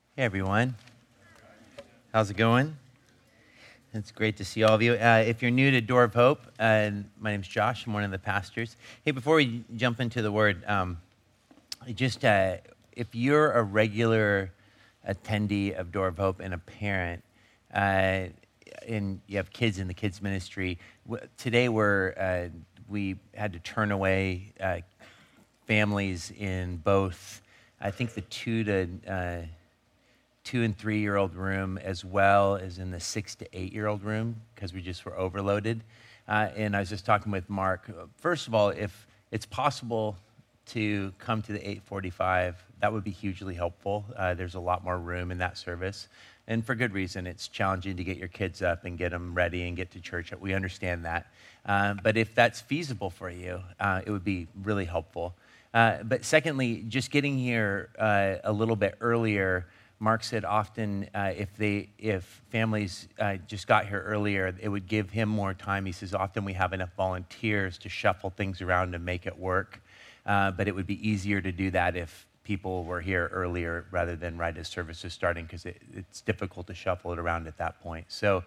Hey everyone, how's it going? It's great to see all of you. If you're new to Door of Hope, my name's Josh. I'm one of the pastors. Hey, before we jump into the word, if you're a regular attendee of Door of Hope and a parent, and you have kids in the kids ministry, today we had to turn away families in both, I think the 2 and 3-year-old room, as well as in the 6 to 8-year-old room, because we just were overloaded. And I was just talking with Mark. First of all, if it's possible to come to the 8:45, that would be hugely helpful. There's a lot more room in that service. And for good reason. It's challenging to get your kids up and get them ready and get to church. We understand that. But if that's feasible for you, it would be really helpful. But secondly, just getting here a little bit earlier. Mark said often if families just got here earlier, it would give him more time. He says often we have enough volunteers to shuffle things around and make it work, but it would be easier to do that if people were here earlier rather than right as service is starting, because it's difficult to shuffle it around at that point. So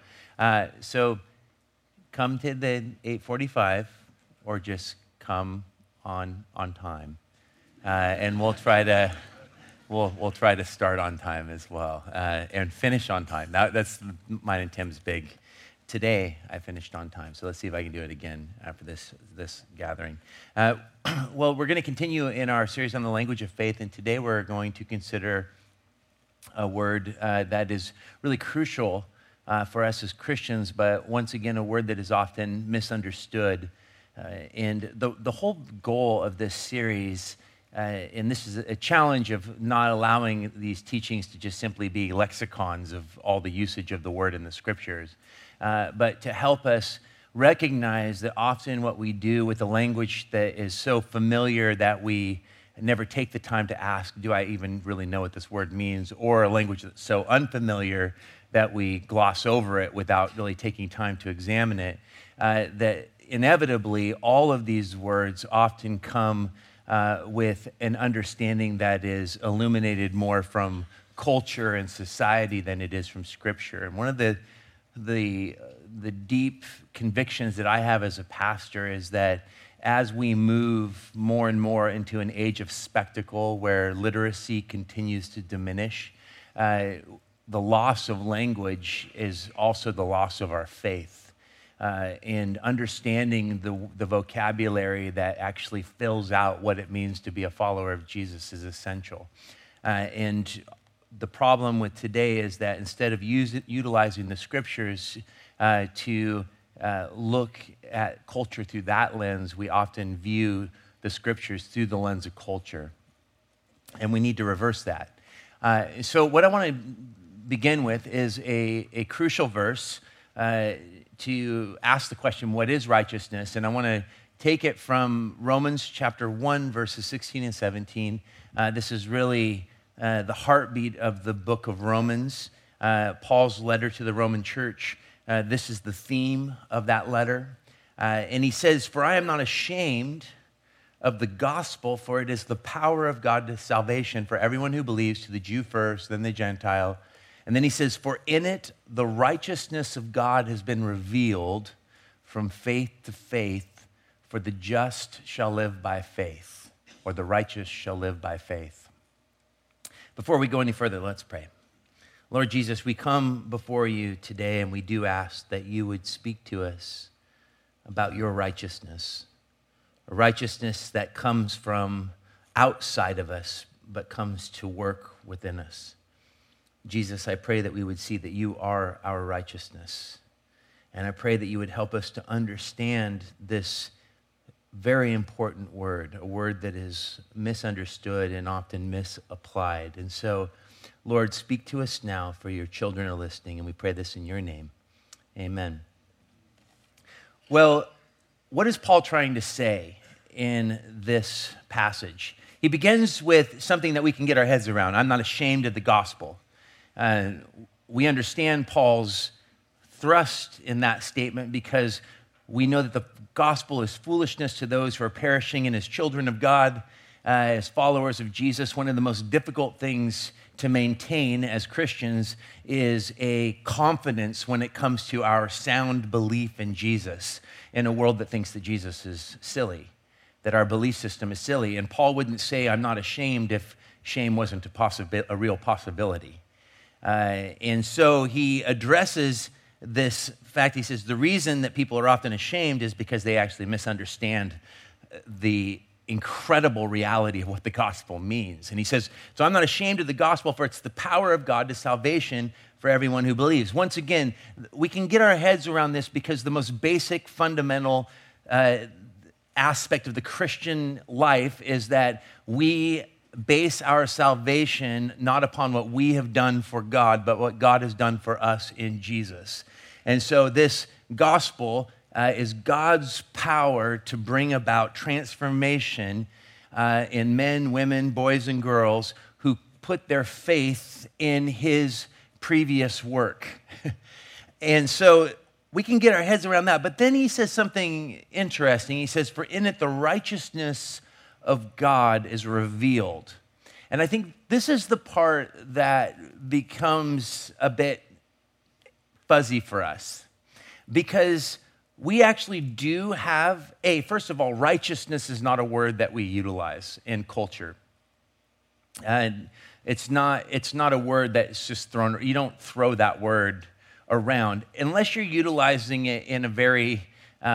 come to the 8:45 or just come on time, and we'll try to. We'll try to start on time as well and finish on time. That's mine and Tim's big. Today, I finished on time, so let's see if I can do it again after this gathering. Well, we're going to continue in our series on the language of faith, and today we're going to consider a word that is really crucial for us as Christians, but once again, a word that is often misunderstood. And the whole goal of this series, and this is a challenge of not allowing these teachings to just simply be lexicons of all the usage of the word in the scriptures, but to help us recognize that often what we do with the language that is so familiar that we never take the time to ask, do I even really know what this word means? Or a language that's so unfamiliar that we gloss over it without really taking time to examine it, that inevitably all of these words often come with an understanding that is illuminated more from culture and society than it is from Scripture. And one of the deep convictions that I have as a pastor is that as we move more and more into an age of spectacle where literacy continues to diminish, the loss of language is also the loss of our faith. And understanding the vocabulary that actually fills out what it means to be a follower of Jesus is essential. And the problem with today is that instead of utilizing the scriptures to look at culture through that lens, we often view the scriptures through the lens of culture. And we need to reverse that. So what I want to begin with is a crucial verse to ask the question, what is righteousness? And I want to take it from Romans chapter 1, verses 16 and 17. This is really the heartbeat of the book of Romans, Paul's letter to the Roman church. This is the theme of that letter. And he says, "For I am not ashamed of the gospel, for it is the power of God to salvation for everyone who believes, to the Jew first, then the Gentile." And then he says, "For in it the righteousness of God has been revealed from faith to faith, for the just shall live by faith," or the righteous shall live by faith. Before we go any further, let's pray. Lord Jesus, we come before you today and we do ask that you would speak to us about your righteousness, a righteousness that comes from outside of us but comes to work within us. Jesus, I pray that we would see that you are our righteousness. And I pray that you would help us to understand this very important word, a word that is misunderstood and often misapplied. And so, Lord, speak to us now, for your children are listening, and we pray this in your name. Amen. Well, what is Paul trying to say in this passage? He begins with something that we can get our heads around. I'm not ashamed of the gospel. We understand Paul's thrust in that statement because we know that the gospel is foolishness to those who are perishing, and as children of God, as followers of Jesus, one of the most difficult things to maintain as Christians is a confidence when it comes to our sound belief in Jesus in a world that thinks that Jesus is silly, that our belief system is silly. And Paul wouldn't say, I'm not ashamed, if shame wasn't a real possibility. And so he addresses this fact. He says the reason that people are often ashamed is because they actually misunderstand the incredible reality of what the gospel means. And he says, so I'm not ashamed of the gospel, for it's the power of God to salvation for everyone who believes. Once again, we can get our heads around this because the most basic, fundamental aspect of the Christian life is that we base our salvation not upon what we have done for God, but what God has done for us in Jesus. And so this gospel is God's power to bring about transformation in men, women, boys, and girls who put their faith in his previous work. And so we can get our heads around that. But then he says something interesting. He says, for in it the righteousness of God is revealed. And I think this is the part that becomes a bit fuzzy for us, because we actually do have first of all, righteousness is not a word that we utilize in culture. And it's not a word that's just thrown, you don't throw that word around unless you're utilizing it in a very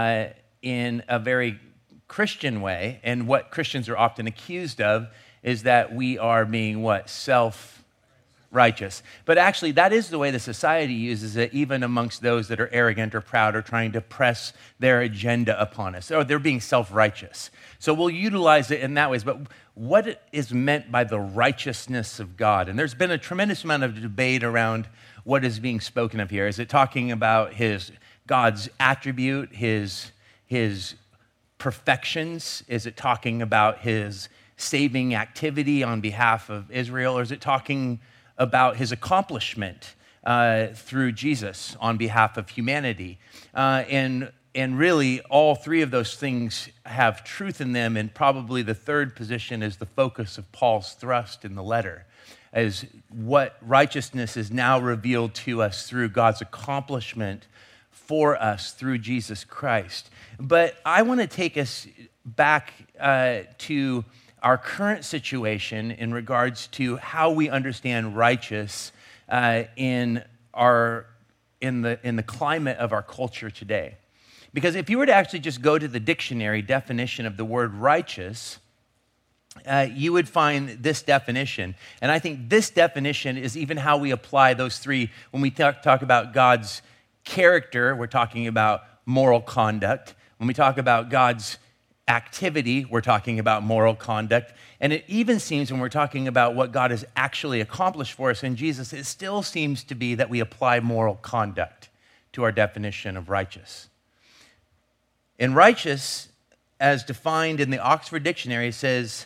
Christian way. And what Christians are often accused of is that we are being self-righteous. But actually, that is the way the society uses it, even amongst those that are arrogant or proud or trying to press their agenda upon us. So they're being self-righteous. So we'll utilize it in that way. But what is meant by the righteousness of God? And there's been a tremendous amount of debate around what is being spoken of here. Is it talking about God's attribute, his perfections? Is it talking about his saving activity on behalf of Israel? Or is it talking about his accomplishment through Jesus on behalf of humanity? And really, all three of those things have truth in them, and probably the third position is the focus of Paul's thrust in the letter, as what righteousness is now revealed to us through God's accomplishment for us through Jesus Christ. But I want to take us back to our current situation in regards to how we understand righteous in the climate of our culture today. Because if you were to actually just go to the dictionary definition of the word righteous, you would find this definition. And I think this definition is even how we apply those three. When we talk about God's character, we're talking about moral conduct. When we talk about God's activity, we're talking about moral conduct. And it even seems when we're talking about what God has actually accomplished for us in Jesus, it still seems to be that we apply moral conduct to our definition of righteous. And righteous, as defined in the Oxford Dictionary, says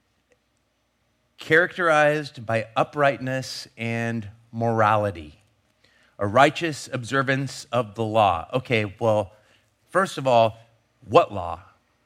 characterized by uprightness and morality, a righteous observance of the law. Okay, well, first of all, what law?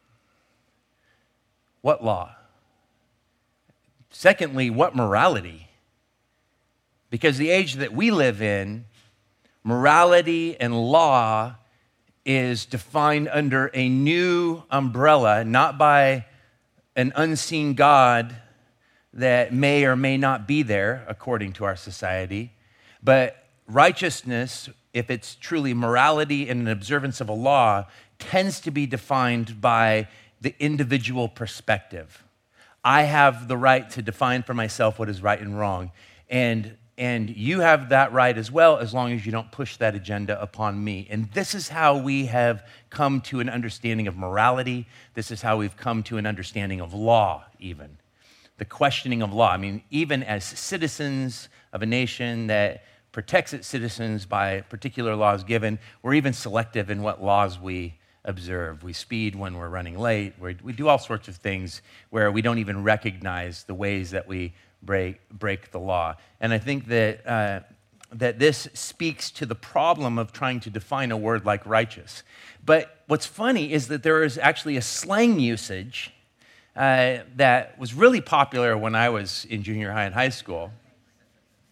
What law? Secondly, what morality? Because the age that we live in, morality and law is defined under a new umbrella, not by an unseen God that may or may not be there according to our society, but righteousness, if it's truly morality and an observance of a law, tends to be defined by the individual perspective. I have the right to define for myself what is right and wrong. And you have that right as well, as long as you don't push that agenda upon me. And this is how we have come to an understanding of morality. This is how we've come to an understanding of law, even. The questioning of law. I mean, even as citizens of a nation that protects its citizens by particular laws given, we're even selective in what laws we observe. We speed when we're running late. We do all sorts of things where we don't even recognize the ways that we break the law. And I think that this speaks to the problem of trying to define a word like righteous. But what's funny is that there is actually a slang usage that was really popular when I was in junior high and high school.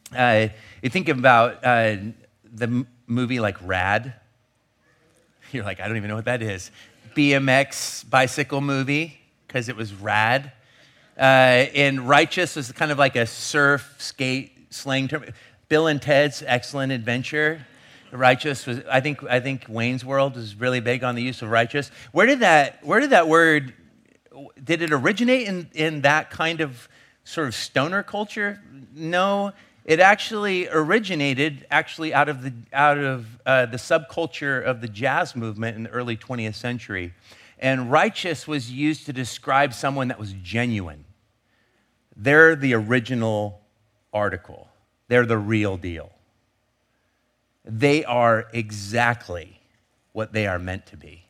You think about the movie like Rad. You're like, I don't even know what that is. BMX bicycle movie, because it was rad. And Righteous was kind of like a surf, skate, slang term. Bill and Ted's Excellent Adventure. Righteous was, I think Wayne's World was really big on the use of righteous. Where did that word, did it originate in that kind of sort of stoner culture? No, it actually originated out of the subculture of the jazz movement in the early 20th century. And righteous was used to describe someone that was genuine. They're the original article. They're the real deal. They are exactly what they are meant to be.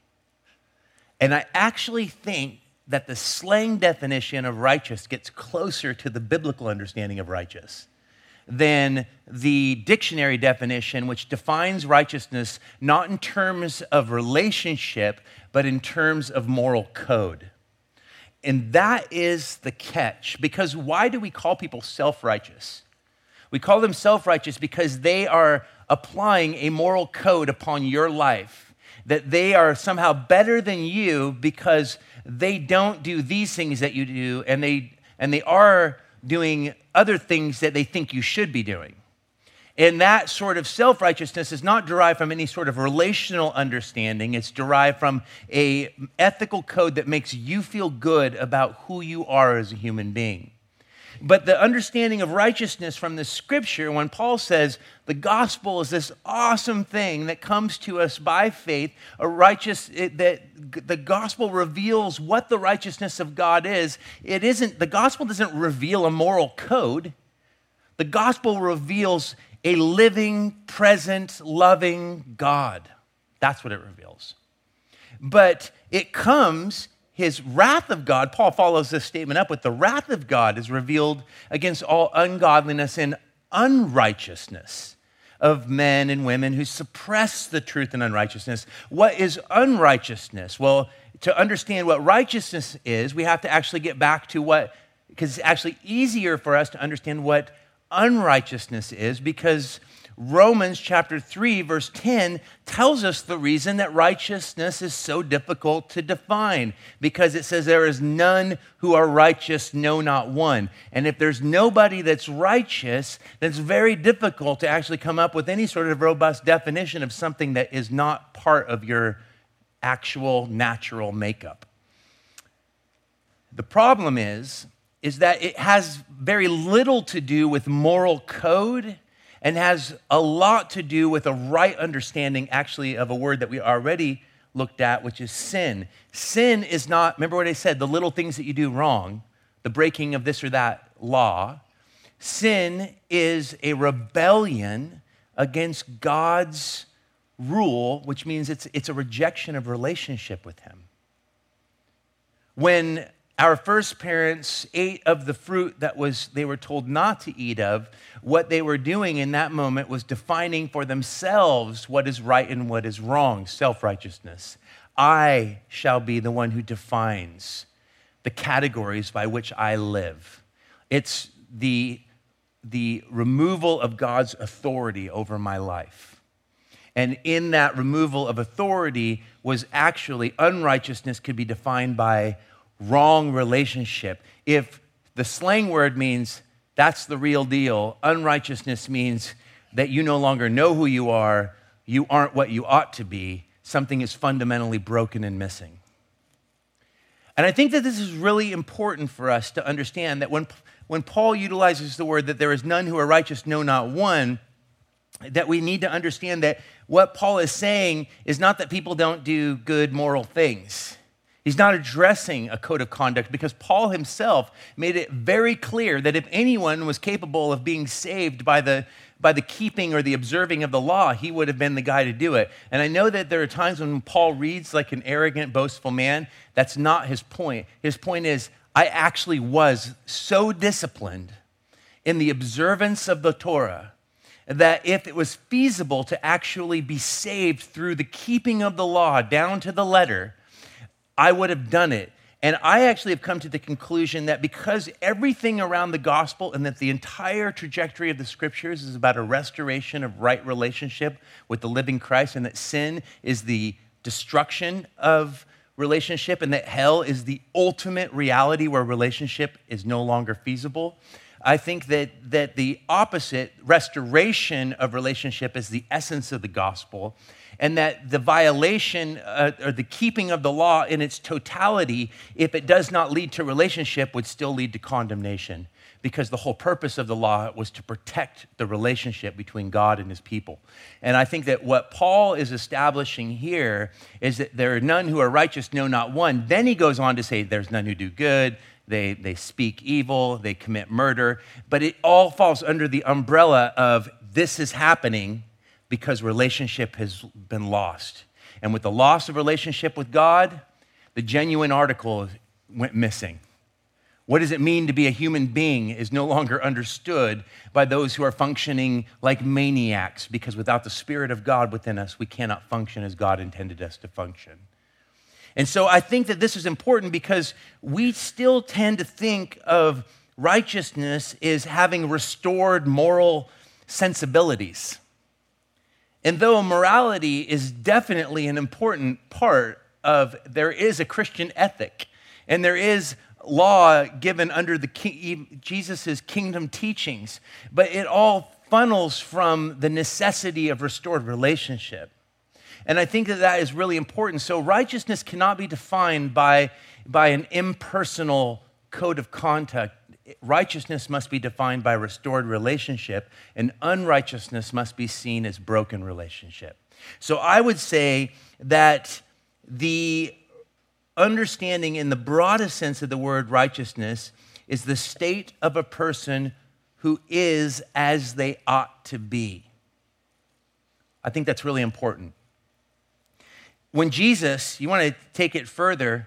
And I actually think that the slang definition of righteous gets closer to the biblical understanding of righteous than the dictionary definition, which defines righteousness not in terms of relationship, but in terms of moral code. And that is the catch, because why do we call people self-righteous? We call them self-righteous because they are applying a moral code upon your life, that they are somehow better than you because they don't do these things that you do, and they are doing other things that they think you should be doing. And that sort of self-righteousness is not derived from any sort of relational understanding. It's derived from an ethical code that makes you feel good about who you are as a human being. But the understanding of righteousness from the scripture, when Paul says the gospel is this awesome thing that comes to us by faith, that the gospel reveals what the righteousness of God is. The gospel doesn't reveal a moral code. The gospel reveals a living, present, loving God. That's what it reveals. But it comes, his wrath of God, Paul follows this statement up with the wrath of God is revealed against all ungodliness and unrighteousness of men and women who suppress the truth and unrighteousness. What is unrighteousness? Well, to understand what righteousness is, we have to actually get back to because it's actually easier for us to understand what unrighteousness is, because Romans chapter 3, verse 10 tells us the reason that righteousness is so difficult to define, because it says there is none who are righteous, no, not one. And if there's nobody that's righteous, then it's very difficult to actually come up with any sort of robust definition of something that is not part of your actual natural makeup. The problem is that it has very little to do with moral code and has a lot to do with a right understanding, actually, of a word that we already looked at, which is sin. Sin is not, remember what I said, the little things that you do wrong, the breaking of this or that law. Sin is a rebellion against God's rule, which means it's a rejection of relationship with him. When our first parents ate of the fruit they were told not to eat of, what they were doing in that moment was defining for themselves what is right and what is wrong, self-righteousness. I shall be the one who defines the categories by which I live. It's the removal of God's authority over my life. And in that removal of authority was actually unrighteousness could be defined by wrong relationship. If the slang word means that's the real deal, unrighteousness means that you no longer know who you aren't what you ought to be, something is fundamentally broken and missing. And I think that this is really important for us to understand that when Paul utilizes the word that there is none who are righteous, no, not one, that we need to understand that what Paul is saying is not that people don't do good moral things. He's not addressing a code of conduct, because Paul himself made it very clear that if anyone was capable of being saved by the keeping or the observing of the law, he would have been the guy to do it. And I know that there are times when Paul reads like an arrogant, boastful man. That's not his point. His point is, I actually was so disciplined in the observance of the Torah that if it was feasible to actually be saved through the keeping of the law down to the letter, I would have done it. And I actually have come to the conclusion that because everything around the gospel and that the entire trajectory of the scriptures is about a restoration of right relationship with the living Christ, and that sin is the destruction of relationship, and that hell is the ultimate reality where relationship is no longer feasible, I think that the opposite, restoration of relationship, is the essence of the gospel, and that the violation or the keeping of the law in its totality, if it does not lead to relationship, would still lead to condemnation, because the whole purpose of the law was to protect the relationship between God and his people. And I think that what Paul is establishing here is that there are none who are righteous, no, not one. Then he goes on to say there's none who do good, they speak evil, they commit murder, but it all falls under the umbrella of this is happening because relationship has been lost. And with the loss of relationship with God, the genuine article went missing. What does it mean to be a human being is no longer understood by those who are functioning like maniacs, because without the Spirit of God within us, we cannot function as God intended us to function. And so I think that this is important because we still tend to think of righteousness as having restored moral sensibilities. And though morality is definitely an important part of, there is a Christian ethic, and there is law given under Jesus' kingdom teachings, but it all funnels from the necessity of restored relationship. And I think that is really important. So righteousness cannot be defined by an impersonal code of conduct. Righteousness must be defined by restored relationship, and unrighteousness must be seen as broken relationship. So I would say that the understanding in the broadest sense of the word righteousness is the state of a person who is as they ought to be. I think that's really important. When Jesus, you want to take it further,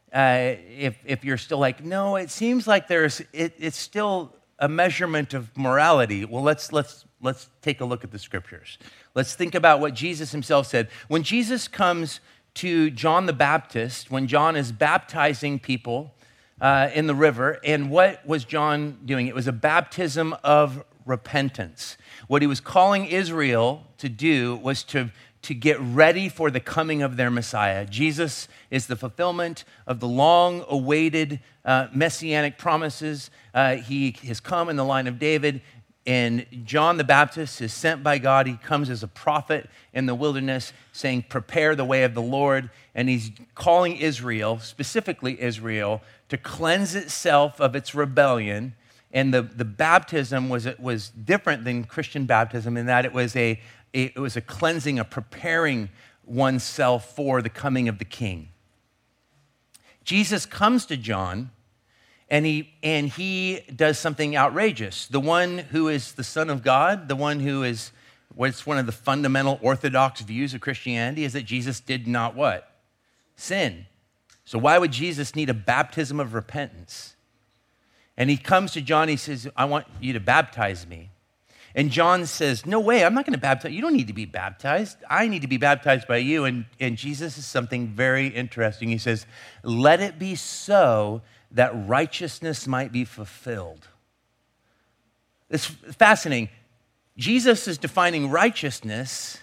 if you're still like, no, it seems like it's still a measurement of morality. Well, let's take a look at the scriptures. Let's think about what Jesus himself said. When Jesus comes to John the Baptist, when John is baptizing people in the river, and what was John doing? It was a baptism of repentance. What he was calling Israel to do was to get ready for the coming of their Messiah. Jesus is the fulfillment of the long-awaited messianic promises. He has come in the line of David, and John the Baptist is sent by God. He comes as a prophet in the wilderness saying, prepare the way of the Lord. And he's calling Israel, specifically Israel, to cleanse itself of its rebellion. And the baptism was different than Christian baptism in that it was a cleansing, a preparing oneself for the coming of the King. Jesus comes to John, and he does something outrageous. The one who is the Son of God, the one who is what's one of the fundamental orthodox views of Christianity, is that Jesus did not what? Sin. So why would Jesus need a baptism of repentance? And he comes to John, he says, I want you to baptize me. And John says, no way, I'm not going to baptize. You don't need to be baptized. I need to be baptized by you. And Jesus is something very interesting. He says, let it be so that righteousness might be fulfilled. It's fascinating. Jesus is defining righteousness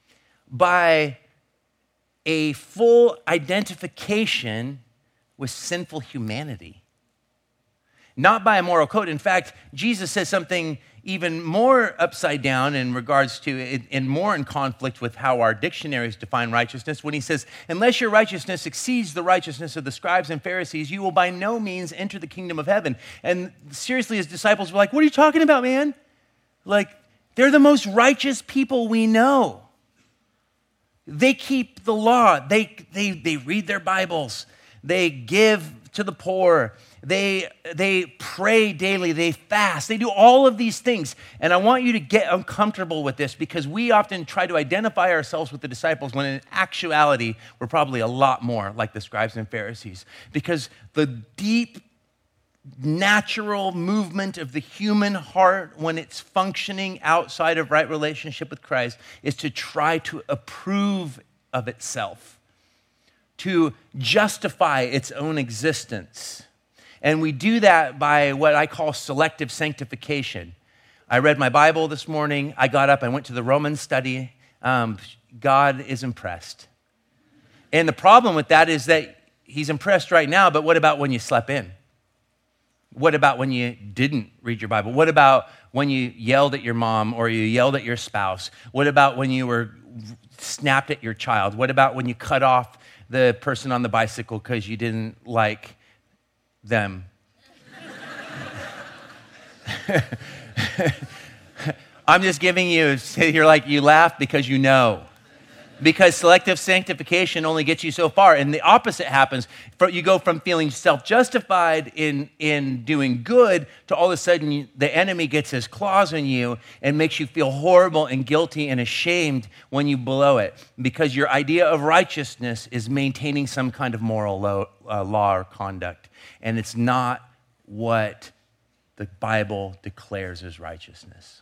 by a full identification with sinful humanity, not by a moral code. In fact, Jesus says something even more upside down in regards to, and more in conflict with how our dictionaries define righteousness, when he says, unless your righteousness exceeds the righteousness of the scribes and Pharisees, you will by no means enter the kingdom of heaven. And seriously, his disciples were like, what are you talking about, man? Like, they're the most righteous people we know. They keep the law. They read their Bibles. They give to the poor. They pray daily. They fast. They do all of these things. And I want you to get uncomfortable with this, because we often try to identify ourselves with the disciples when in actuality, we're probably a lot more like the scribes and Pharisees. Because the deep, natural movement of the human heart when it's functioning outside of right relationship with Christ is to try to approve of itself, to justify its own existence. And we do that by what I call selective sanctification. I read my Bible this morning. I got up, I went to the Romans study. God is impressed. And the problem with that is that he's impressed right now, but what about when you slept in? What about when you didn't read your Bible? What about when you yelled at your mom or you yelled at your spouse? What about when you were snapped at your child? What about when you cut off the person on the bicycle because you didn't like them? I'm just giving you, you're like, you laugh because you know. Because selective sanctification only gets you so far. And the opposite happens. You go from feeling self-justified in doing good to all of a sudden the enemy gets his claws on you and makes you feel horrible and guilty and ashamed when you blow it. Because your idea of righteousness is maintaining some kind of moral law or conduct. And it's not what the Bible declares as righteousness.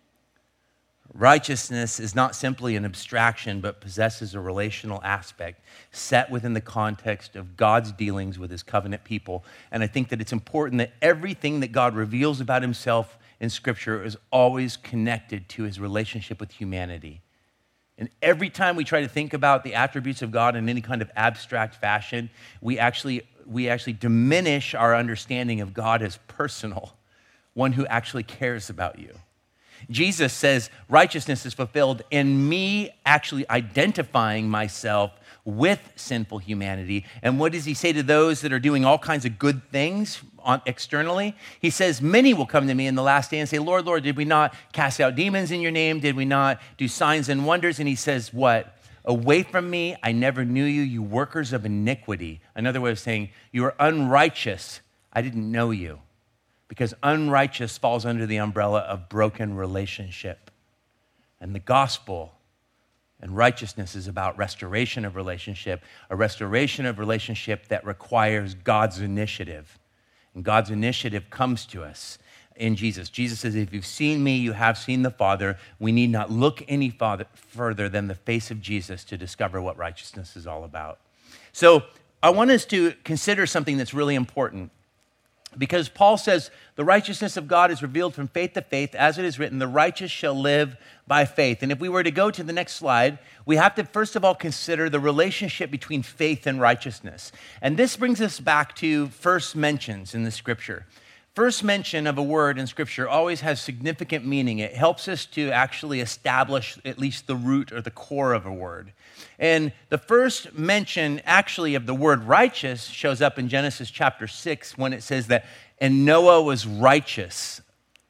Righteousness is not simply an abstraction, but possesses a relational aspect set within the context of God's dealings with his covenant people. And I think that it's important that everything that God reveals about himself in Scripture is always connected to his relationship with humanity. And every time we try to think about the attributes of God in any kind of abstract fashion, we actually diminish our understanding of God as personal, one who actually cares about you. Jesus says righteousness is fulfilled in me actually identifying myself with sinful humanity. And what does he say to those that are doing all kinds of good things externally? He says, many will come to me in the last day and say, Lord, Lord, did we not cast out demons in your name? Did we not do signs and wonders? And he says, what? Away from me, I never knew you, you workers of iniquity. Another way of saying, you are unrighteous. I didn't know you. Because unrighteous falls under the umbrella of broken relationship. And the gospel and righteousness is about restoration of relationship, a restoration of relationship that requires God's initiative. And God's initiative comes to us in Jesus. Jesus says, if you've seen me, you have seen the Father. We need not look any further than the face of Jesus to discover what righteousness is all about. So I want us to consider something that's really important. Because Paul says, the righteousness of God is revealed from faith to faith, as it is written, the righteous shall live by faith. And if we were to go to the next slide, we have to first of all consider the relationship between faith and righteousness. And this brings us back to first mentions in the Scripture. First mention of a word in Scripture always has significant meaning. It helps us to actually establish at least the root or the core of a word. And the first mention actually of the word righteous shows up in Genesis chapter 6 when it says that, and Noah was righteous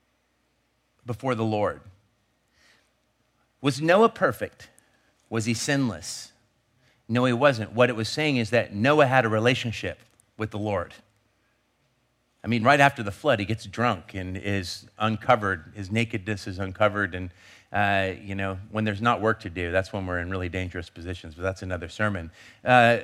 before the Lord. Was Noah perfect? Was he sinless? No, he wasn't. What it was saying is that Noah had a relationship with the Lord. I mean, right after the flood, he gets drunk and is uncovered. His nakedness is uncovered. And, when there's not work to do, that's when we're in really dangerous positions. But that's another sermon. I'm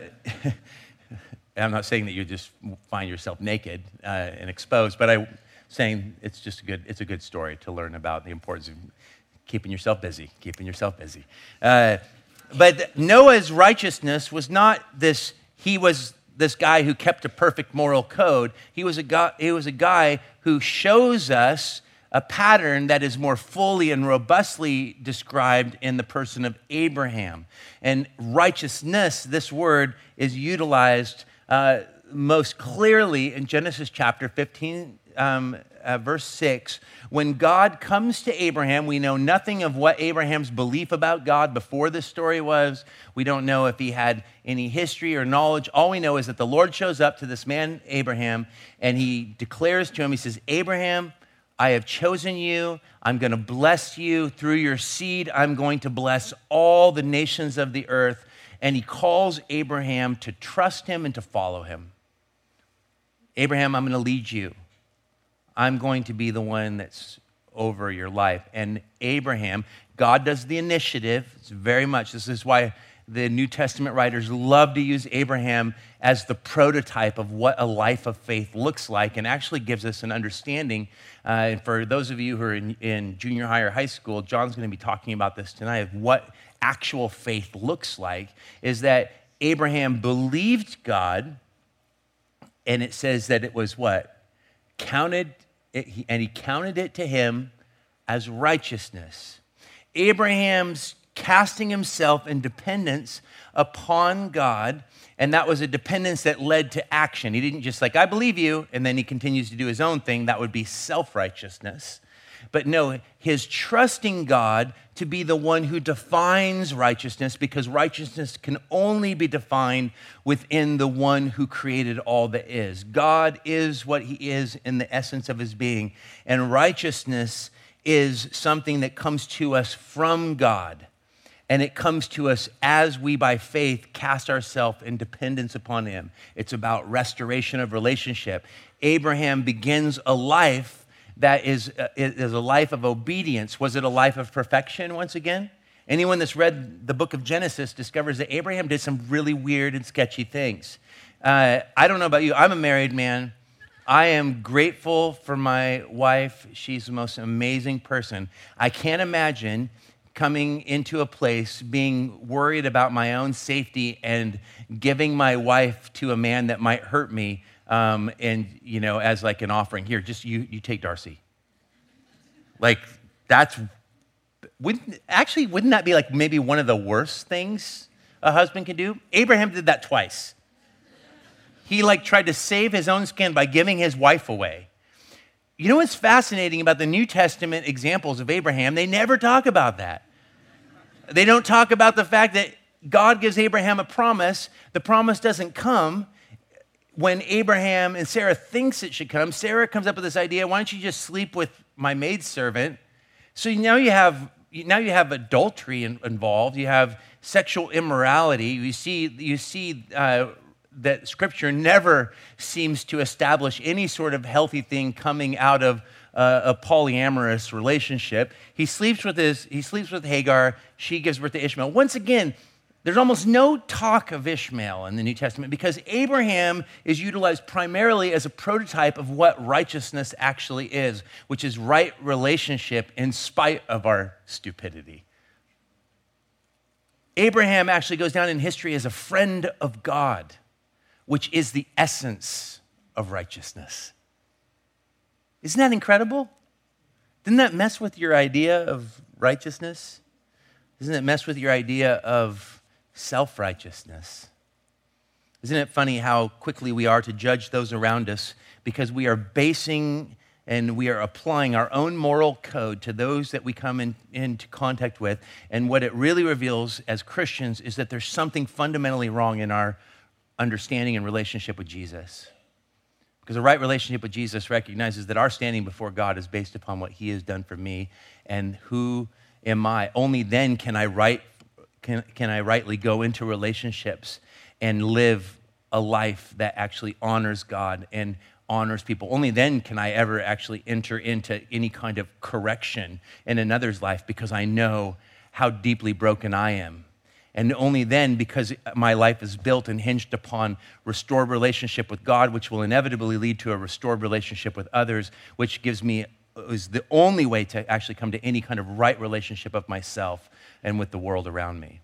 not saying that you just find yourself naked and exposed, but I'm saying it's a good story to learn about the importance of keeping yourself busy. But Noah's righteousness was not this, he was this guy who kept a perfect moral code. He was a guy who shows us a pattern that is more fully and robustly described in the person of Abraham. And righteousness, this word, is utilized most clearly in Genesis chapter 15, verse 6. When God comes to Abraham, we know nothing of what Abraham's belief about God before this story was. We don't know if he had any history or knowledge. All we know is that the Lord shows up to this man, Abraham, and he declares to him, he says, Abraham, I have chosen you. I'm going to bless you. Through your seed, I'm going to bless all the nations of the earth. And he calls Abraham to trust him and to follow him. Abraham, I'm going to lead you. I'm going to be the one that's over your life. And Abraham, God does the initiative. It's very much, this is why the New Testament writers love to use Abraham as the prototype of what a life of faith looks like, and actually gives us an understanding. And for those of you who are in junior high or high school, John's going to be talking about this tonight, of what actual faith looks like, is that Abraham believed God, and it says that it was what? He counted it to him as righteousness. Abraham's casting himself in dependence upon God, and that was a dependence that led to action. He didn't just I believe you, and then he continues to do his own thing. That would be self-righteousness. But no, his trusting God to be the one who defines righteousness, because righteousness can only be defined within the one who created all that is. God is what he is in the essence of his being, and righteousness is something that comes to us from God. And it comes to us as we, by faith, cast ourselves in dependence upon him. It's about restoration of relationship. Abraham begins a life that is a life of obedience. Was it a life of perfection once again? Anyone that's read the book of Genesis discovers that Abraham did some really weird and sketchy things. I don't know about you. I'm a married man. I am grateful for my wife. She's the most amazing person. I can't imagine coming into a place being worried about my own safety and giving my wife to a man that might hurt me, and as an offering. Here, just you take Darcy. Wouldn't that be maybe one of the worst things a husband can do? Abraham did that twice. He tried to save his own skin by giving his wife away. You know what's fascinating about the New Testament examples of Abraham? They never talk about that. They don't talk about the fact that God gives Abraham a promise. The promise doesn't come when Abraham and Sarah thinks it should come. Sarah comes up with this idea, why don't you just sleep with my maidservant? So now you have adultery involved. You have sexual immorality. You see that Scripture never seems to establish any sort of healthy thing coming out of a polyamorous relationship. He sleeps with Hagar. She gives birth to Ishmael. Once again, there's almost no talk of Ishmael in the New Testament because Abraham is utilized primarily as a prototype of what righteousness actually is, which is right relationship in spite of our stupidity. Abraham actually goes down in history as a friend of God, which is the essence of righteousness. Isn't that incredible? Didn't that mess with your idea of righteousness? Doesn't it mess with your idea of self-righteousness? Isn't it funny how quickly we are to judge those around us because we are basing and we are applying our own moral code to those that we come into contact with, and what it really reveals as Christians is that there's something fundamentally wrong in our understanding and relationship with Jesus. Because a right relationship with Jesus recognizes that our standing before God is based upon what he has done for me and who am I. Only then can I rightly go into relationships and live a life that actually honors God and honors people. Only then can I ever actually enter into any kind of correction in another's life because I know how deeply broken I am. And only then, because my life is built and hinged upon restored relationship with God, which will inevitably lead to a restored relationship with others, which is the only way to actually come to any kind of right relationship of myself and with the world around me.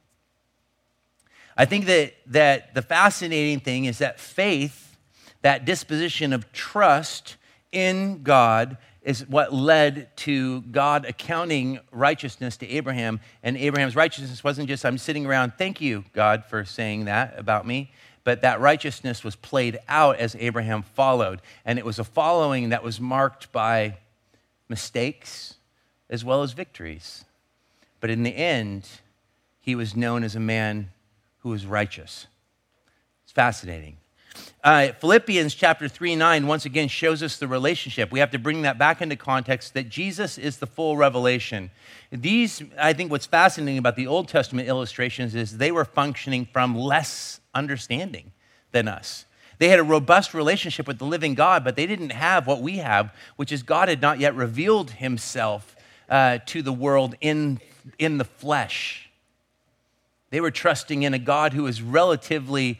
I think that the fascinating thing is that faith, that disposition of trust in God, is what led to God accounting righteousness to Abraham. And Abraham's righteousness wasn't just, I'm sitting around, thank you, God, for saying that about me. But that righteousness was played out as Abraham followed. And it was a following that was marked by mistakes as well as victories. But in the end, he was known as a man who was righteous. It's fascinating. Philippians chapter 3:9 once again shows us the relationship. We have to bring that back into context that Jesus is the full revelation. I think what's fascinating about the Old Testament illustrations is they were functioning from less understanding than us. They had a robust relationship with the living God, but they didn't have what we have, which is God had not yet revealed himself to the world in the flesh. They were trusting in a God who is relatively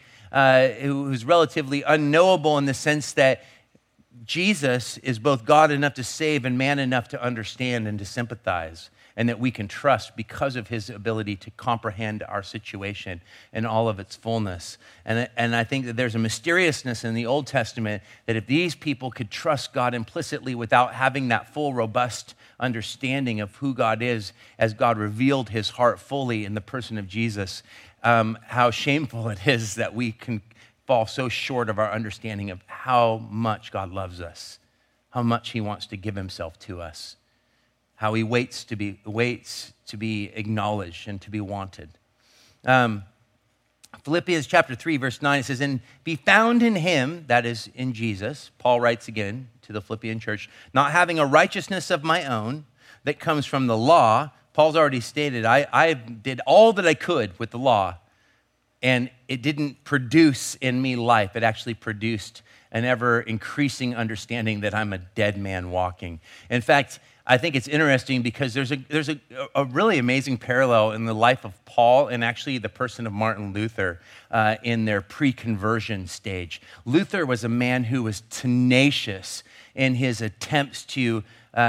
unknowable in the sense that Jesus is both God enough to save and man enough to understand and to sympathize. and that we can trust because of his ability to comprehend our situation in all of its fullness. And I think that there's a mysteriousness in the Old Testament that if these people could trust God implicitly without having that full, robust understanding of who God is, as God revealed his heart fully in the person of Jesus, how shameful it is that we can fall so short of our understanding of how much God loves us, how much he wants to give himself to us, how he waits to be acknowledged and to be wanted. Philippians chapter 3, verse 9, it says, "And be found in him," that is in Jesus. Paul writes again to the Philippian church, "not having a righteousness of my own that comes from the law." Paul's already stated, I did all that I could with the law, and it didn't produce in me life. It actually produced an ever-increasing understanding that I'm a dead man walking. In fact, I think it's interesting because there's a really amazing parallel in the life of Paul and actually the person of Martin Luther in their pre-conversion stage. Luther was a man who was tenacious in his attempts to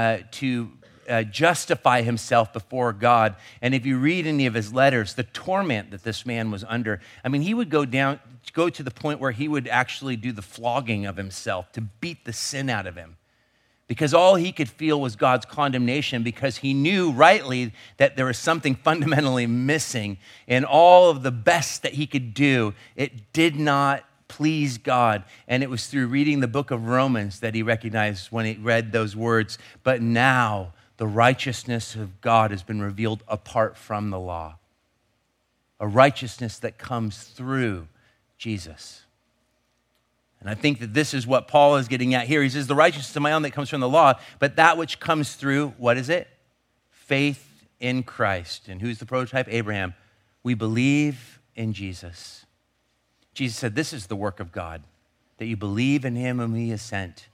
justify himself before God. And if you read any of his letters, the torment that this man was under, I mean, he would go to the point where he would actually do the flogging of himself to beat the sin out of him, because all he could feel was God's condemnation, because he knew rightly that there was something fundamentally missing in all of the best that he could do. It did not please God. And it was through reading the book of Romans that he recognized when he read those words, "But now the righteousness of God has been revealed apart from the law." A righteousness that comes through Jesus. And I think that this is what Paul is getting at here. He says, the righteousness of my own that comes from the law, but that which comes through, what is it? Faith in Christ. And who's the prototype? Abraham. We believe in Jesus. Jesus said, this is the work of God, that you believe in him whom he has sent.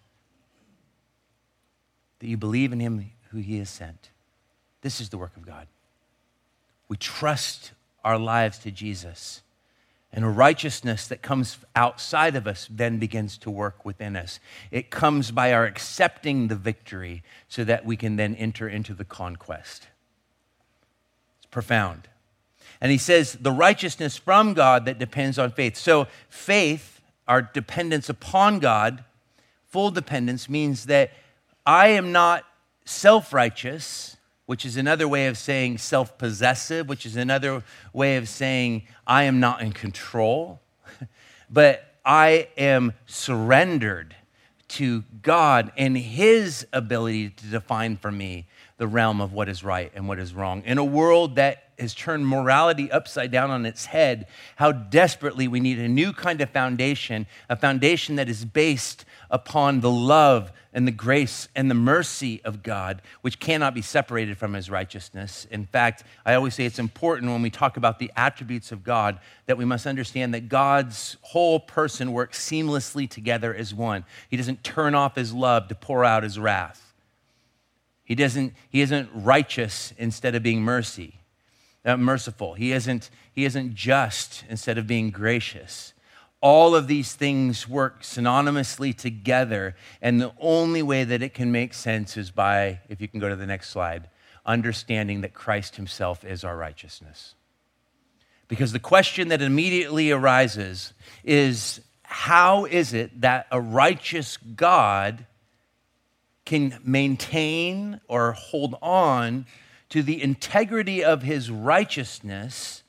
That you believe in him who he has sent. This is the work of God. We trust our lives to Jesus. And a righteousness that comes outside of us then begins to work within us. It comes by our accepting the victory so that we can then enter into the conquest. It's profound. And he says the righteousness from God that depends on faith. So faith, our dependence upon God, full dependence, means that I am not self-righteous, which is another way of saying self-possessive, which is another way of saying I am not in control, but I am surrendered to God and his ability to define for me the realm of what is right and what is wrong. In a world that has turned morality upside down on its head, how desperately we need a new kind of foundation, a foundation that is based upon the love and the grace and the mercy of God, which cannot be separated from his righteousness. In fact, I always say it's important when we talk about the attributes of God that we must understand that God's whole person works seamlessly together as one. He doesn't turn off his love to pour out his wrath. He isn't righteous instead of being merciful. He isn't just instead of being gracious. All of these things work synonymously together, and the only way that it can make sense is by, if you can go to the next slide, understanding that Christ himself is our righteousness. Because the question that immediately arises is, how is it that a righteous God can maintain or hold on to the integrity of his righteousness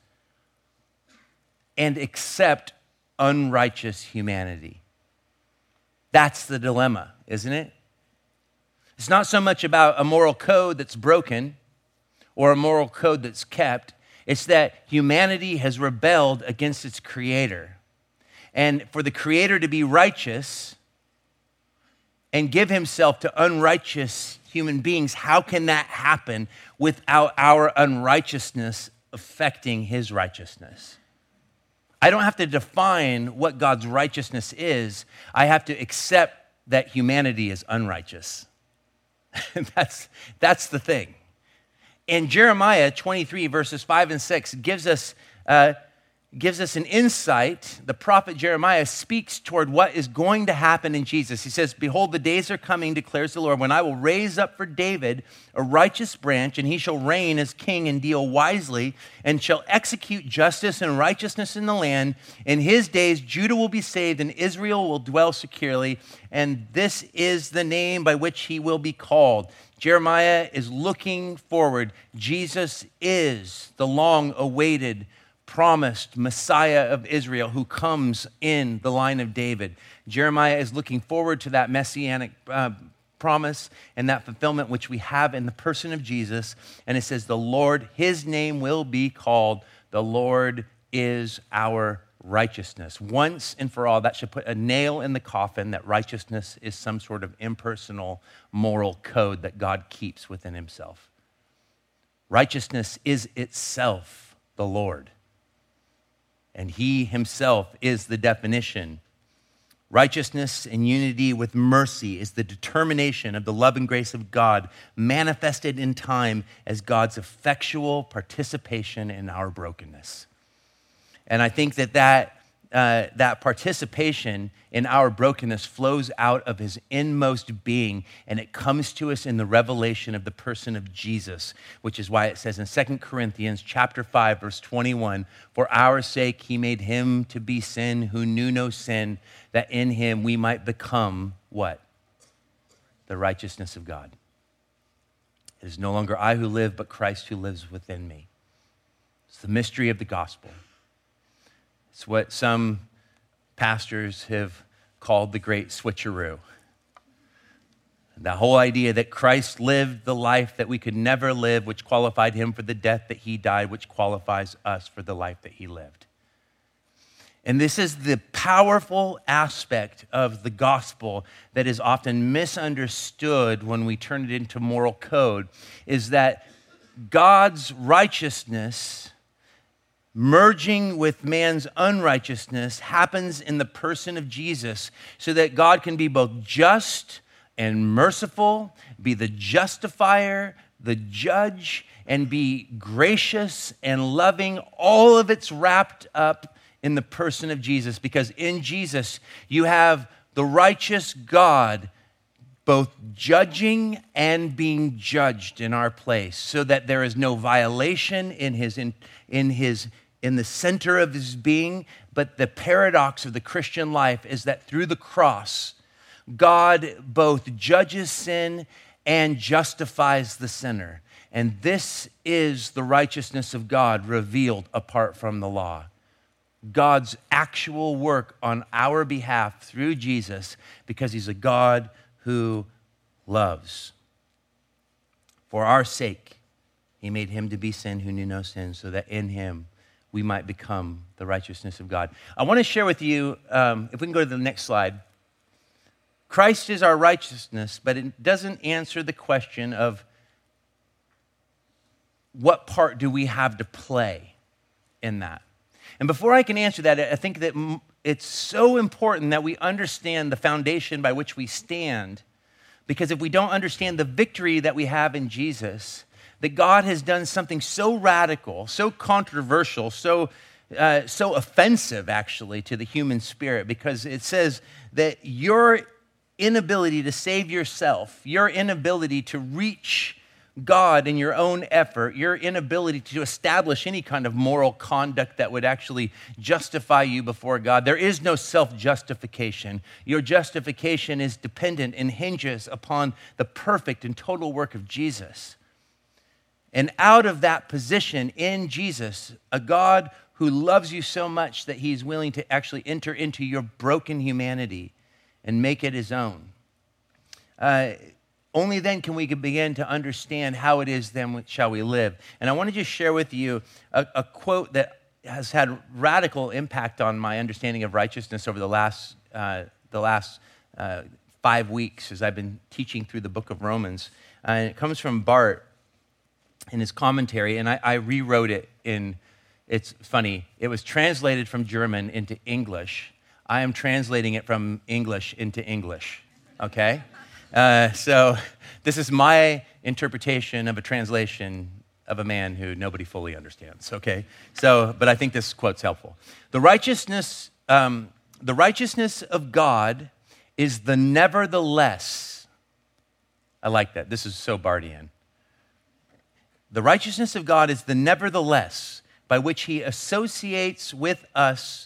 and accept unrighteous humanity? That's the dilemma, isn't it? It's not so much about a moral code that's broken or a moral code that's kept. It's that humanity has rebelled against its creator. And for the creator to be righteous and give himself to unrighteous human beings, how can that happen without our unrighteousness affecting his righteousness? I don't have to define what God's righteousness is. I have to accept that humanity is unrighteous. That's the thing. In Jeremiah 23, verses 5 and 6, gives us gives us an insight. The prophet Jeremiah speaks toward what is going to happen in Jesus. He says, behold, the days are coming, declares the Lord, when I will raise up for David a righteous branch, and he shall reign as king and deal wisely, and shall execute justice and righteousness in the land. In his days, Judah will be saved, and Israel will dwell securely, and this is the name by which he will be called. Jeremiah is looking forward. Jesus is the long-awaited promised Messiah of Israel who comes in the line of David. Jeremiah is looking forward to that messianic promise and that fulfillment which we have in the person of Jesus. And it says, the Lord, his name will be called, the Lord is our righteousness. Once and for all, that should put a nail in the coffin that righteousness is some sort of impersonal moral code that God keeps within himself. Righteousness is itself the Lord. And he himself is the definition. Righteousness and unity with mercy is the determination of the love and grace of God manifested in time as God's effectual participation in our brokenness. And I think that participation in our brokenness flows out of his inmost being, and it comes to us in the revelation of the person of Jesus, which is why it says in 2 Corinthians chapter 5, verse 21, for our sake he made him to be sin who knew no sin, that in him we might become what? The righteousness of God. It is no longer I who live, but Christ who lives within me. It's the mystery of the gospel. It's what some pastors have called the great switcheroo. The whole idea that Christ lived the life that we could never live, which qualified him for the death that he died, which qualifies us for the life that he lived. And this is the powerful aspect of the gospel that is often misunderstood when we turn it into moral code, is that God's righteousness merging with man's unrighteousness happens in the person of Jesus so that God can be both just and merciful, be the justifier, the judge, and be gracious and loving. All of it's wrapped up in the person of Jesus, because in Jesus you have the righteous God both judging and being judged in our place, so that there is no violation in the center of his being. But the paradox of the Christian life is that through the cross, God both judges sin and justifies the sinner. And this is the righteousness of God revealed apart from the law. God's actual work on our behalf through Jesus, because he's a God who loves. For our sake, he made him to be sin who knew no sin, so that in him we might become the righteousness of God. I want to share with you, if we can go to the next slide. Christ is our righteousness, but it doesn't answer the question of what part do we have to play in that. And before I can answer that, I think that it's so important that we understand the foundation by which we stand, because if we don't understand the victory that we have in Jesus, that God has done something so radical, so controversial, so offensive, actually, to the human spirit, because it says that your inability to save yourself, your inability to reach God in your own effort, your inability to establish any kind of moral conduct that would actually justify you before God. There is no self-justification. Your justification is dependent and hinges upon the perfect and total work of Jesus. And out of that position in Jesus, a God who loves you so much that he's willing to actually enter into your broken humanity and make it his own. Only then can we begin to understand how it is then shall we live. And I want to just share with you a quote that has had radical impact on my understanding of righteousness over the last 5 weeks as I've been teaching through the book of Romans. And it comes from Barth in his commentary, and I rewrote it it's funny, it was translated from German into English. I am translating it from English into English, okay? So this is my interpretation of a translation of a man who nobody fully understands, okay? So, but I think this quote's helpful. The righteousness of God is the nevertheless. I like that. This is so Bardian. The righteousness of God is the nevertheless by which he associates us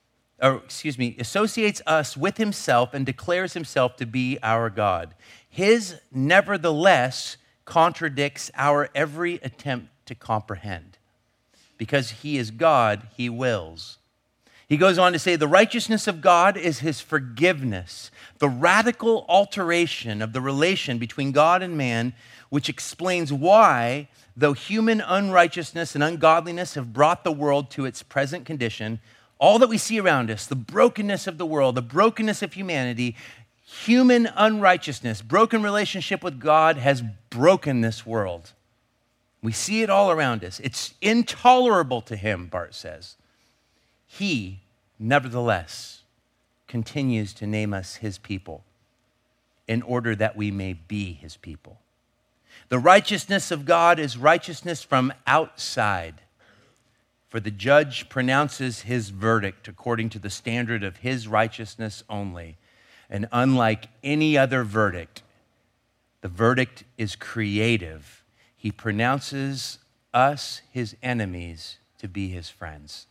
with himself and declares himself to be our God. His nevertheless contradicts our every attempt to comprehend. Because he is God, he wills. He goes on to say, the righteousness of God is his forgiveness, the radical alteration of the relation between God and man, which explains why, though human unrighteousness and ungodliness have brought the world to its present condition, all that we see around us, the brokenness of the world, the brokenness of humanity, human unrighteousness, broken relationship with God has broken this world. We see it all around us. It's intolerable to him, Barth says. He, nevertheless, continues to name us his people in order that we may be his people. The righteousness of God is righteousness from outside. For the judge pronounces his verdict according to the standard of his righteousness only. And unlike any other verdict, the verdict is creative. He pronounces us, his enemies, to be his friends.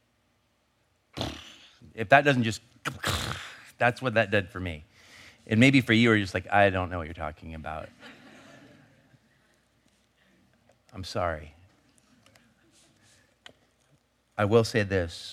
If that doesn't just, that's what that did for me. And maybe for you, you're just like, I don't know what you're talking about. I'm sorry. I will say this.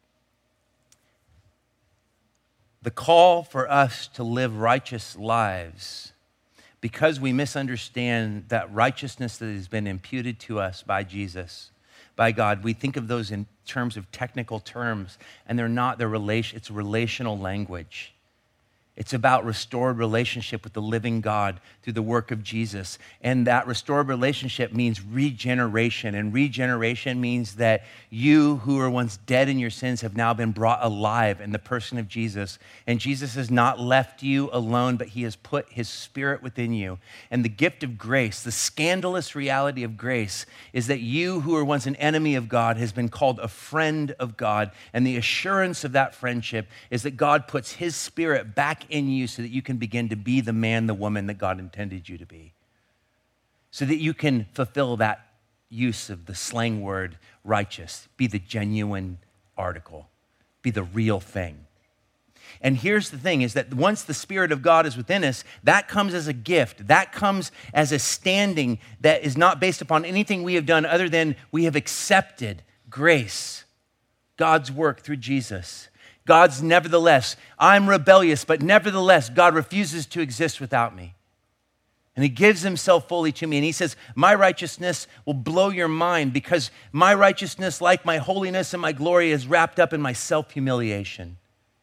The call for us to live righteous lives, because we misunderstand that righteousness that has been imputed to us by Jesus, by God, we think of those in terms of technical terms, and they're not. It's relational language. It's about restored relationship with the living God through the work of Jesus. And that restored relationship means regeneration. And regeneration means that you who were once dead in your sins have now been brought alive in the person of Jesus. And Jesus has not left you alone, but he has put his Spirit within you. And the gift of grace, the scandalous reality of grace, is that you who were once an enemy of God has been called a friend of God. And the assurance of that friendship is that God puts his Spirit back in you so that you can begin to be the man, the woman that God intended you to be. So that you can fulfill that use of the slang word righteous, be the genuine article, be the real thing. And here's the thing, is that once the Spirit of God is within us, that comes as a gift. That comes as a standing that is not based upon anything we have done other than we have accepted grace, God's work through Jesus. God's nevertheless, I'm rebellious, but nevertheless, God refuses to exist without me. And he gives himself fully to me. And he says, my righteousness will blow your mind because my righteousness, like my holiness and my glory, is wrapped up in my self-humiliation.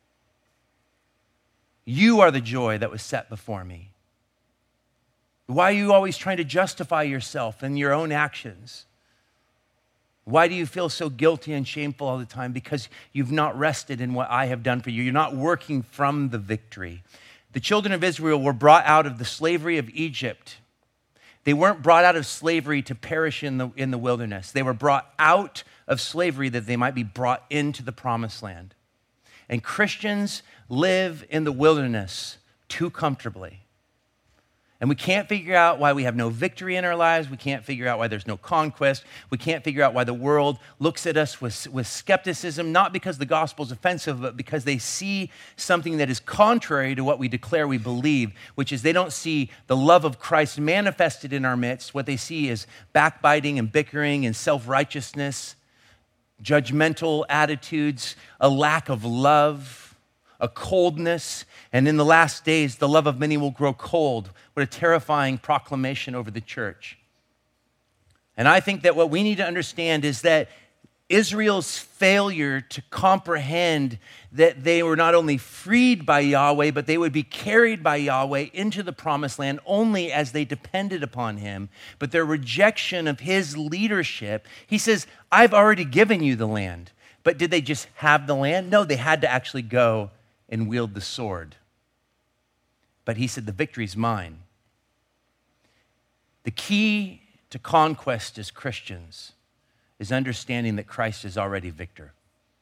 You are the joy that was set before me. Why are you always trying to justify yourself and your own actions? Why do you feel so guilty and shameful all the time? Because you've not rested in what I have done for you. You're not working from the victory. The children of Israel were brought out of the slavery of Egypt. They weren't brought out of slavery to perish in the wilderness. They were brought out of slavery that they might be brought into the promised land. And Christians live in the wilderness too comfortably. And we can't figure out why we have no victory in our lives. We can't figure out why there's no conquest. We can't figure out why the world looks at us with skepticism, not because the gospel is offensive, but because they see something that is contrary to what we declare we believe, which is they don't see the love of Christ manifested in our midst. What they see is backbiting and bickering and self-righteousness, judgmental attitudes, a lack of love, a coldness, and in the last days, the love of many will grow cold. What a terrifying proclamation over the church. And I think that what we need to understand is that Israel's failure to comprehend that they were not only freed by Yahweh, but they would be carried by Yahweh into the promised land only as they depended upon him. But their rejection of his leadership, he says, I've already given you the land. But did they just have the land? No, they had to actually go and wield the sword. But he said, the victory's mine. The key to conquest as Christians is understanding that Christ is already victor.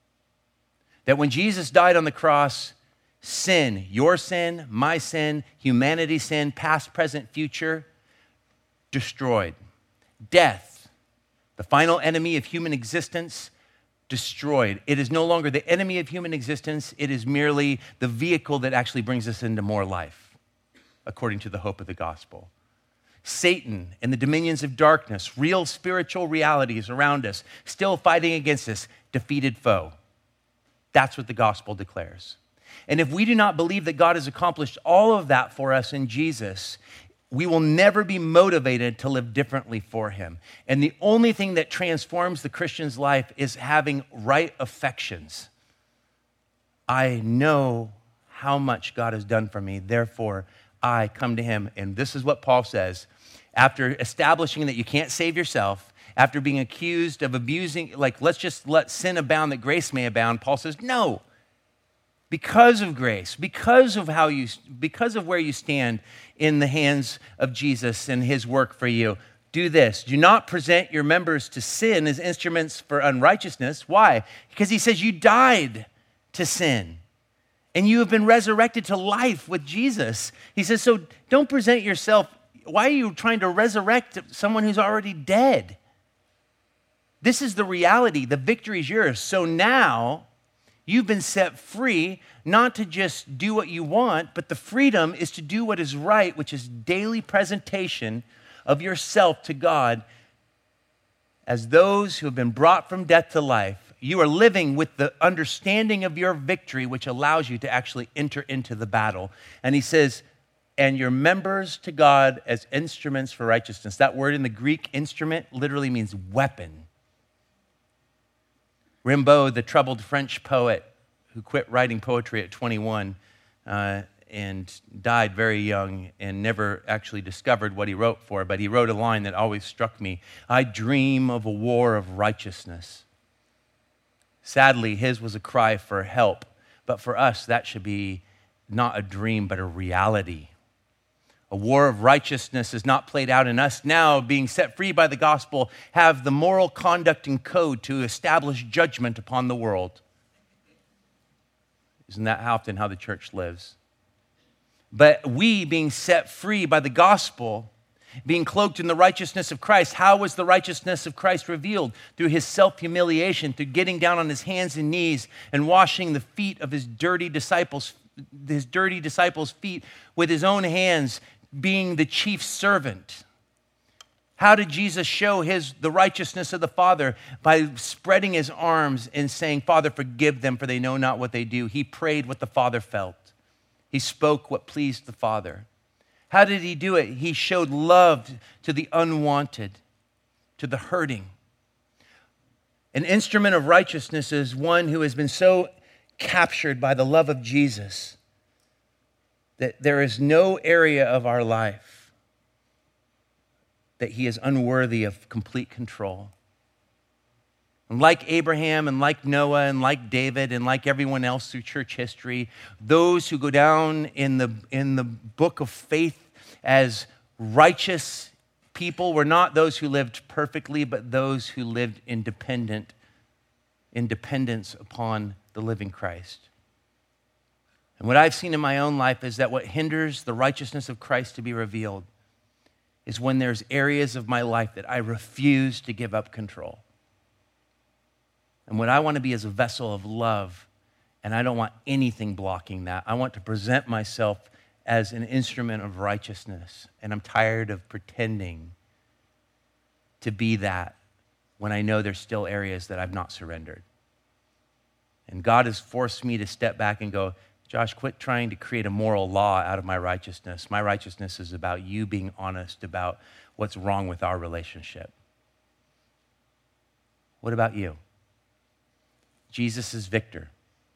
That when Jesus died on the cross, sin, your sin, my sin, humanity's sin, past, present, future, destroyed. Death, the final enemy of human existence, destroyed. It is no longer the enemy of human existence. It is merely the vehicle that actually brings us into more life, according to the hope of the gospel. Satan and the dominions of darkness, real spiritual realities around us, still fighting against us, defeated foe. That's what the gospel declares. And if we do not believe that God has accomplished all of that for us in Jesus, we will never be motivated to live differently for him. And the only thing that transforms the Christian's life is having right affections. I know how much God has done for me, therefore I come to him. And this is what Paul says. After establishing that you can't save yourself, after being accused of abusing, let's just let sin abound that grace may abound, Paul says, no. Because of grace, because of where you stand in the hands of Jesus and his work for you, do this. Do not present your members to sin as instruments for unrighteousness. Why? Because he says you died to sin and you have been resurrected to life with Jesus. He says, so don't present yourself. Why are you trying to resurrect someone who's already dead? This is the reality. The victory is yours. So now you've been set free, not to just do what you want, but the freedom is to do what is right, which is daily presentation of yourself to God as those who have been brought from death to life. You are living with the understanding of your victory, which allows you to actually enter into the battle. And he says, and your members to God as instruments for righteousness. That word in the Greek, instrument, literally means weapon. Rimbaud, the troubled French poet who quit writing poetry at 21 and died very young and never actually discovered what he wrote for, but he wrote a line that always struck me. I dream of a war of righteousness. Sadly, his was a cry for help, but for us, that should be not a dream, but a reality. A war of righteousness is not played out in us now, being set free by the gospel, have the moral conduct and code to establish judgment upon the world. Isn't that often how the church lives? But we, being set free by the gospel, being cloaked in the righteousness of Christ, how was the righteousness of Christ revealed? Through his self-humiliation, through getting down on his hands and knees and washing the feet of his dirty disciples' feet with his own hands, being the chief servant. How did Jesus show the righteousness of the Father? By spreading his arms and saying, Father, forgive them, for they know not what they do. He prayed what the Father felt. He spoke what pleased the Father. How did he do it? He showed love to the unwanted, to the hurting. An instrument of righteousness is one who has been so captured by the love of Jesus that there is no area of our life that he is unworthy of complete control. And like Abraham and like Noah and like David and like everyone else through church history, those who go down in the book of faith as righteous people were not those who lived perfectly, but those who lived in dependence upon the living Christ. And what I've seen in my own life is that what hinders the righteousness of Christ to be revealed is when there's areas of my life that I refuse to give up control. And what I want to be is a vessel of love, and I don't want anything blocking that. I want to present myself as an instrument of righteousness, and I'm tired of pretending to be that when I know there's still areas that I've not surrendered. And God has forced me to step back and go, Josh, quit trying to create a moral law out of my righteousness. My righteousness is about you being honest about what's wrong with our relationship. What about you? Jesus is victor.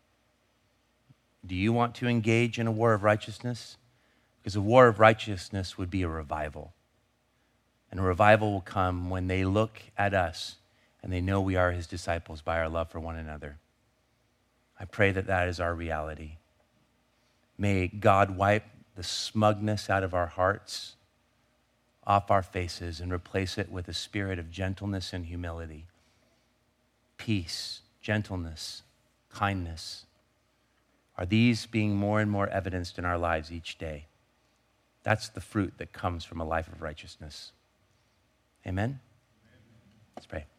Do you want to engage in a war of righteousness? Because a war of righteousness would be a revival. And a revival will come when they look at us and they know we are his disciples by our love for one another. I pray that that is our reality. May God wipe the smugness out of our hearts, off our faces and replace it with a spirit of gentleness and humility, peace, gentleness, kindness? Are these being more and more evidenced in our lives each day? That's the fruit that comes from a life of righteousness. Amen? Let's pray.